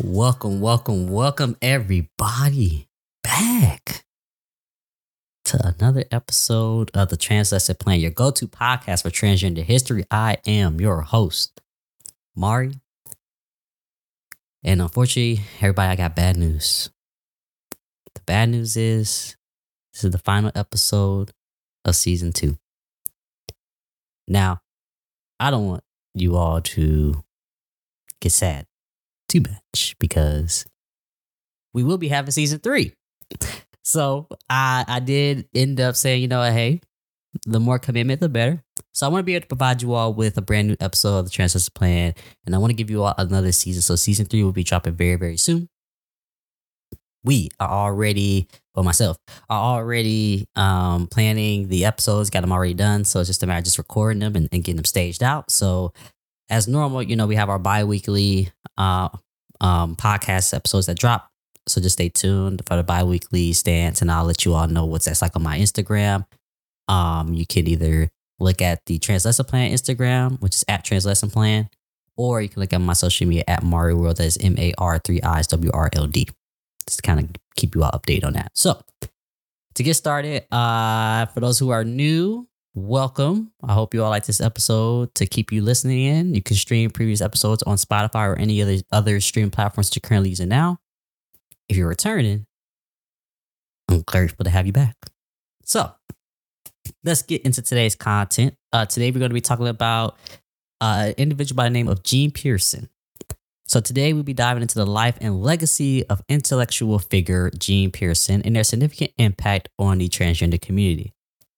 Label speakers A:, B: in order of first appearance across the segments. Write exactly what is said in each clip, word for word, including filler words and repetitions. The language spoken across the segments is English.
A: Welcome, welcome, welcome everybody back to another episode of the Trans Lesson Plan, your go-to podcast for transgender history. I am your host, Mari. And unfortunately, everybody, I got bad news. The bad news is this is the final episode of season two. Now, I don't want you all to get sad too much because we will be having season three. So I I did end up saying, you know, hey, the more commitment, the better. So I want to be able to provide you all with a brand new episode of the Trans Lesson Plan, and I want to give you all another season. So season three will be dropping very, very soon. We are already, well, myself, are already um, planning the episodes, got them already done. So it's just a matter of just recording them and, and getting them staged out. So as normal, you know, we have our bi-weekly uh, um, podcast episodes that drop. So just stay tuned for the bi-weekly stance, and I'll let you all know what's that's like on my Instagram. Um, you can either look at the Trans Lesson Plan Instagram, which is at Trans Lesson Plan, or you can look at my social media at Mari World. That is M A R three I's W R L D. Just to kind of keep you all updated on that. So to get started, uh, for those who are new, welcome. I hope you all like this episode. To keep you listening in, you can stream previous episodes on Spotify or any other other stream platforms that you're currently using now. If you're returning, I'm grateful to have you back. So let's get into today's content. Uh, today we're going to be talking about uh, an individual by the name of Gene Pearson. So today we'll be diving into the life and legacy of intellectual figure Gene Pearson and their significant impact on the transgender community.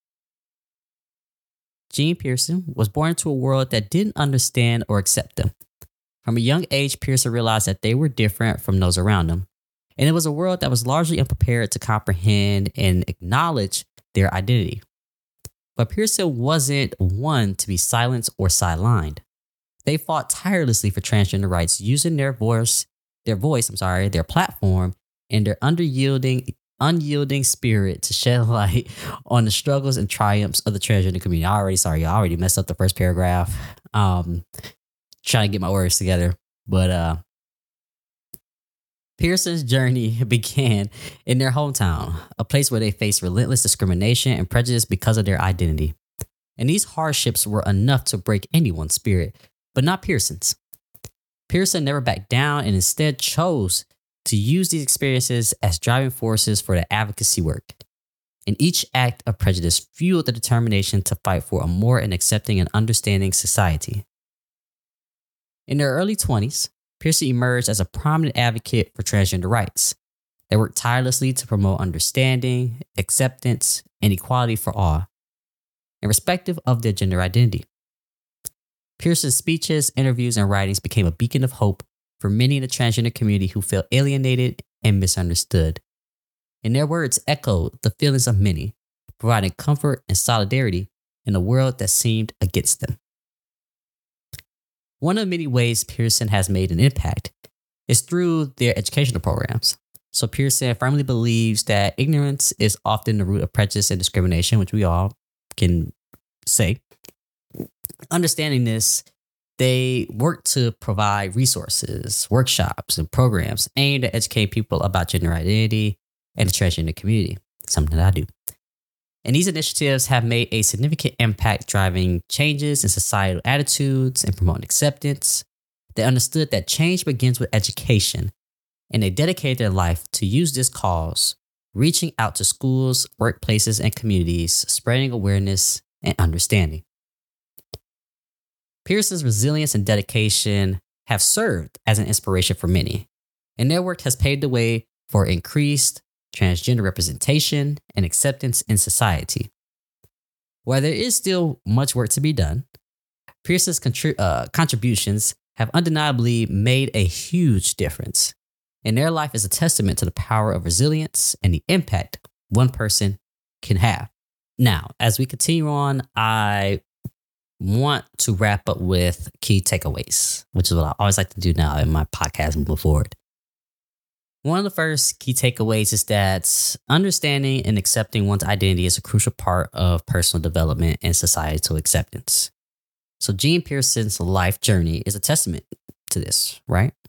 A: Gene Pearson was born into a world that didn't understand or accept them. From a young age, Pearson realized that they were different from those around them, and it was a world that was largely unprepared to comprehend and acknowledge their identity. But Pearson wasn't one to be silenced or sidelined. They fought tirelessly for transgender rights, using their voice, their voice, I'm sorry, their platform, and their unyielding, unyielding spirit to shed light on the struggles and triumphs of the transgender community. I already, sorry, I already messed up the first paragraph. Um, trying to get my words together, but uh, Pearson's journey began in their hometown, a place where they faced relentless discrimination and prejudice because of their identity. And these hardships were enough to break anyone's spirit, but not Pearson's. Pearson never backed down and instead chose to use these experiences as driving forces for the advocacy work. And each act of prejudice fueled the determination to fight for a more and accepting and understanding society. In their early twenties, Pearson emerged as a prominent advocate for transgender rights. They worked tirelessly to promote understanding, acceptance, and equality for all, irrespective of their gender identity. Pearson's speeches, interviews, and writings became a beacon of hope for many in the transgender community who felt alienated and misunderstood. And their words echoed the feelings of many, providing comfort and solidarity in a world that seemed against them. One of the many ways Pearson has made an impact is through their educational programs. So Pearson firmly believes that ignorance is often the root of prejudice and discrimination, which we all can say. Understanding this, they work to provide resources, workshops, and programs aimed at educating people about gender identity and the transgender community, something that I do. And these initiatives have made a significant impact, driving changes in societal attitudes and promoting acceptance. They understood that change begins with education, and they dedicated their life to use this cause, reaching out to schools, workplaces, and communities, spreading awareness and understanding. Pearson's resilience and dedication have served as an inspiration for many, and their work has paved the way for increased transgender representation and acceptance in society. While there is still much work to be done, Pearson's contri- uh, contributions have undeniably made a huge difference, and their life is a testament to the power of resilience and the impact one person can have. Now, as we continue on, I want to wrap up with key takeaways, which is what I always like to do now in my podcast moving forward. One of the first key takeaways is that understanding and accepting one's identity is a crucial part of personal development and societal acceptance. So Gene Pearson's life journey is a testament to this, right?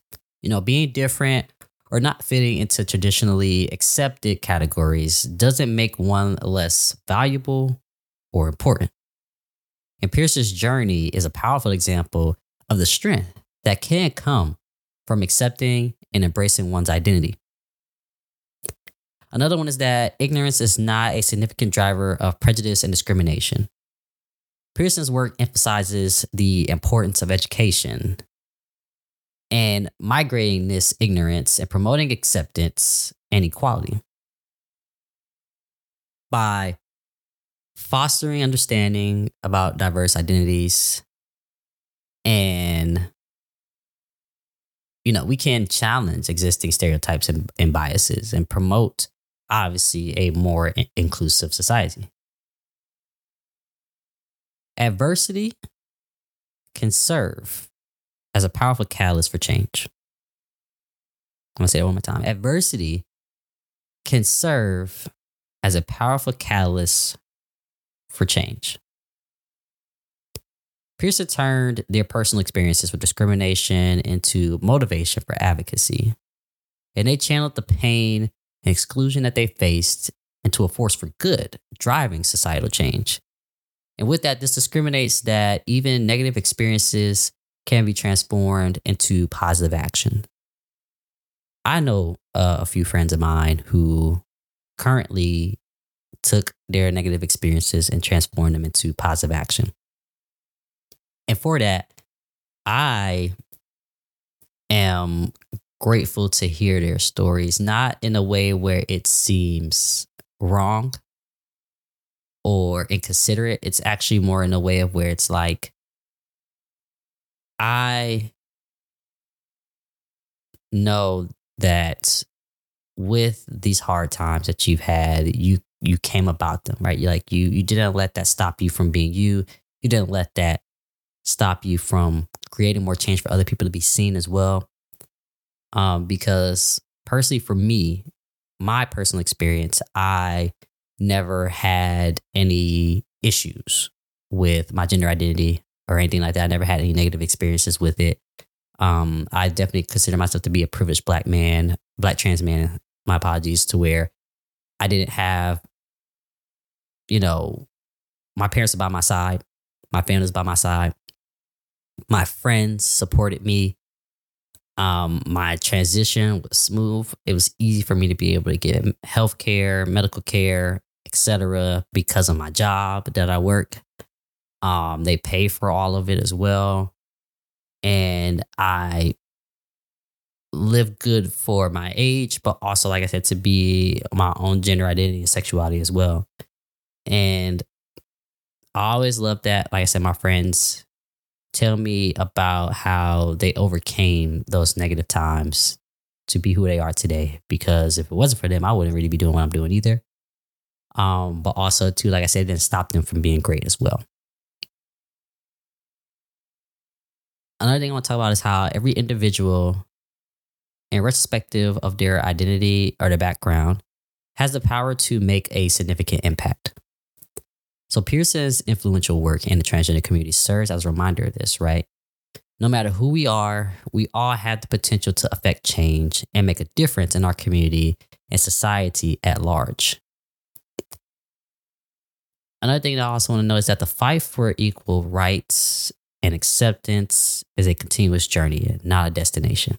A: You know, being different or not fitting into traditionally accepted categories doesn't make one less valuable or important. And Pierce's journey is a powerful example of the strength that can come from accepting and embracing one's identity. Another one is that ignorance is not a significant driver of prejudice and discrimination. Pearson's work emphasizes the importance of education and migrating this ignorance and promoting acceptance and equality. By fostering understanding about diverse identities and, you know, we can challenge existing stereotypes and, and biases and promote, obviously, a more in- inclusive society. Adversity can serve as a powerful catalyst for change. I'm going to say it one more time. Adversity can serve as a powerful catalyst for change. Pearson turned their personal experiences with discrimination into motivation for advocacy, and they channeled the pain and exclusion that they faced into a force for good, driving societal change. And with that, this discriminates that even negative experiences can be transformed into positive action. I know uh, a few friends of mine who currently took their negative experiences and transformed them into positive action. And for that, I am grateful to hear their stories, not in a way where it seems wrong or inconsiderate. It's actually more in a way of where it's like, I know that with these hard times that you've had, you you came about them, right? You like you you didn't let that stop you from being you. You didn't let that stop you from creating more change for other people to be seen as well. Um, because personally, for me, my personal experience, I never had any issues with my gender identity or anything like that. I never had any negative experiences with it. Um, I definitely consider myself to be a privileged black man, black trans man, my apologies, to where I didn't have, you know, my parents are by my side, my family's by my side, my friends supported me. Um, my transition was smooth. It was easy for me to be able to get health care, medical care, et cetera, because of my job that I work. Um, they pay for all of it as well. And I live good for my age, but also, like I said, to be my own gender identity and sexuality as well. And I always love that. Like I said, my friends tell me about how they overcame those negative times to be who they are today. Because if it wasn't for them, I wouldn't really be doing what I'm doing either. Um, but also, too, like I said, it didn't stop them from being great as well. Another thing I want to talk about is how every individual, irrespective of their identity or their background, has the power to make a significant impact. So Pearson's influential work in the transgender community serves as a reminder of this, right? No matter who we are, we all have the potential to affect change and make a difference in our community and society at large. Another thing that I also want to know is that the fight for equal rights and acceptance is a continuous journey, not a destination.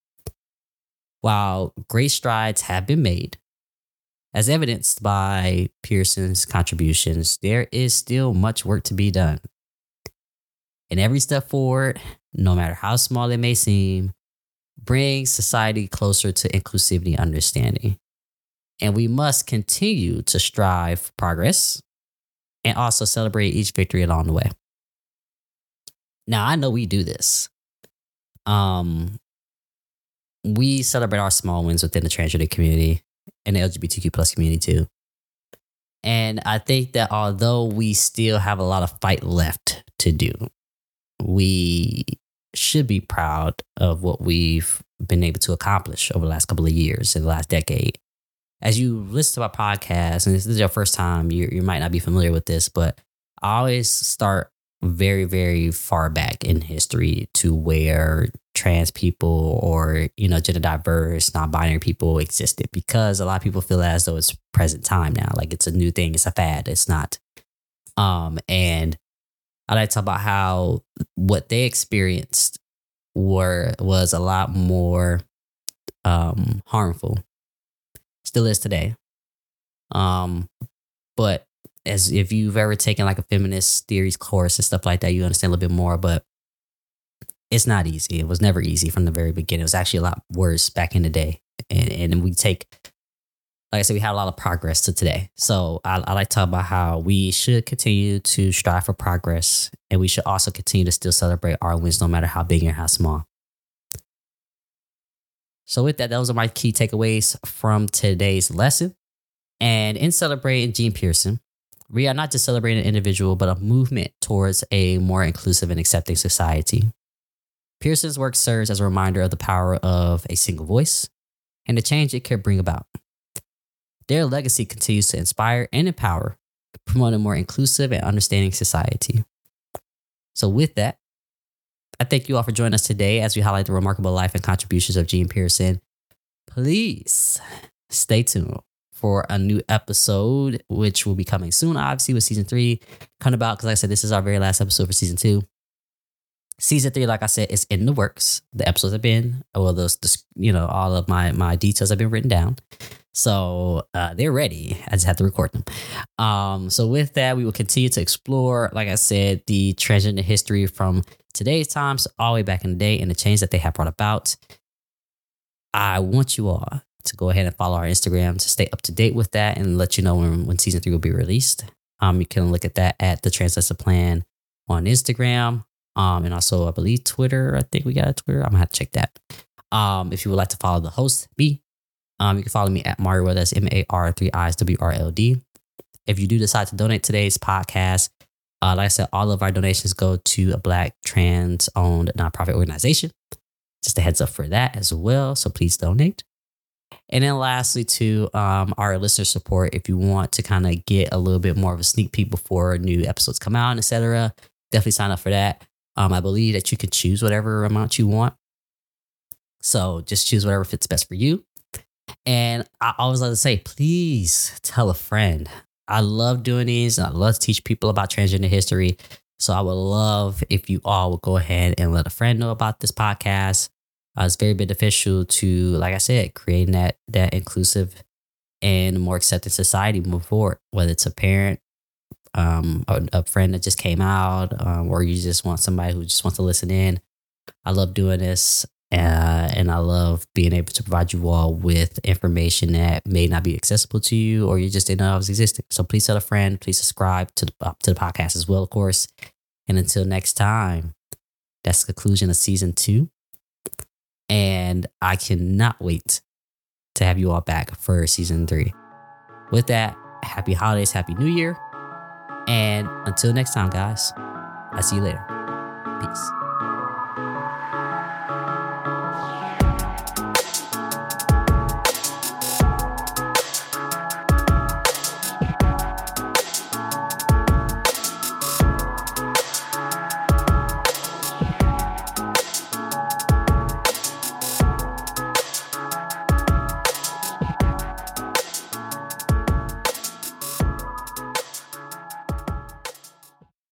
A: While great strides have been made, as evidenced by Pearson's contributions, there is still much work to be done. And every step forward, no matter how small it may seem, brings society closer to inclusivity and understanding. And we must continue to strive for progress and also celebrate each victory along the way. Now, I know we do this. Um, we celebrate our small wins within the transgender community and the L G B T Q plus community too. And I think that although we still have a lot of fight left to do, we should be proud of what we've been able to accomplish over the last couple of years, in the last decade. As you listen to my podcast, and this is your first time, you, you might not be familiar with this, but I always start very, very far back in history to where trans people or, you know, gender diverse, non-binary people existed, because a lot of people feel as though it's present time now. Like it's a new thing. It's a fad. It's not. Um, and I like to talk about how what they experienced were was a lot more um, harmful. Still is today. Um, but as if you've ever taken like a feminist theories course and stuff like that, you understand a little bit more. But it's not easy. It was never easy from the very beginning. It was actually a lot worse back in the day. And and we take, like I said, we had a lot of progress to today. So I, I like to talk about how we should continue to strive for progress, and we should also continue to still celebrate our wins, no matter how big or how small. So with that, those are my key takeaways from today's lesson. And in celebrating Gene Pearson, we are not just celebrating an individual, but a movement towards a more inclusive and accepting society. Pearson's work serves as a reminder of the power of a single voice and the change it can bring about. Their legacy continues to inspire and empower, promoting a more inclusive and understanding society. So with that, I thank you all for joining us today as we highlight the remarkable life and contributions of Gene Pearson. Please stay tuned for a new episode, which will be coming soon, obviously, with season three coming about. Because like I said, this is our very last episode for season two. Season three, like I said, is in the works. The episodes have been, well, those, you know, all of my my details have been written down. So uh, they're ready. I just have to record them. Um, so with that, we will continue to explore, like I said, the transgender history from today's times all the way back in the day and the change that they have brought about. I want you all to go ahead and follow our Instagram to stay up to date with that and let you know when, when season three will be released. Um, you can look at that at the Translation Plan on Instagram. Um, and also, I believe Twitter. I think we got a Twitter. I'm gonna have to check that. Um, if you would like to follow the host, me, um, you can follow me at Mario. That's M A R three I's W R L D. If you do decide to donate today's podcast, uh, like I said, all of our donations go to a Black trans-owned nonprofit organization. Just a heads up for that as well. So please donate. And then lastly, to um, our listener support, if you want to kind of get a little bit more of a sneak peek before new episodes come out, et cetera, definitely sign up for that. Um, I believe that you can choose whatever amount you want. So just choose whatever fits best for you. And I always like to say, please tell a friend. I love doing these. And I love to teach people about transgender history. So I would love if you all would go ahead and let a friend know about this podcast. Uh, it's very beneficial to, like I said, creating that that inclusive and more accepting society moving forward, whether it's a parent, um, a, a friend that just came out, um, or you just want somebody who just wants to listen in. I love doing this, uh, and I love being able to provide you all with information that may not be accessible to you, or you just didn't know it was existing. So please tell a friend. Please subscribe to the, uh, to the podcast as well, of course. And until next time, that's the conclusion of season two. And I cannot wait to have you all back for season three. With that, happy holidays, happy new year. And until next time, guys, I'll see you later. Peace.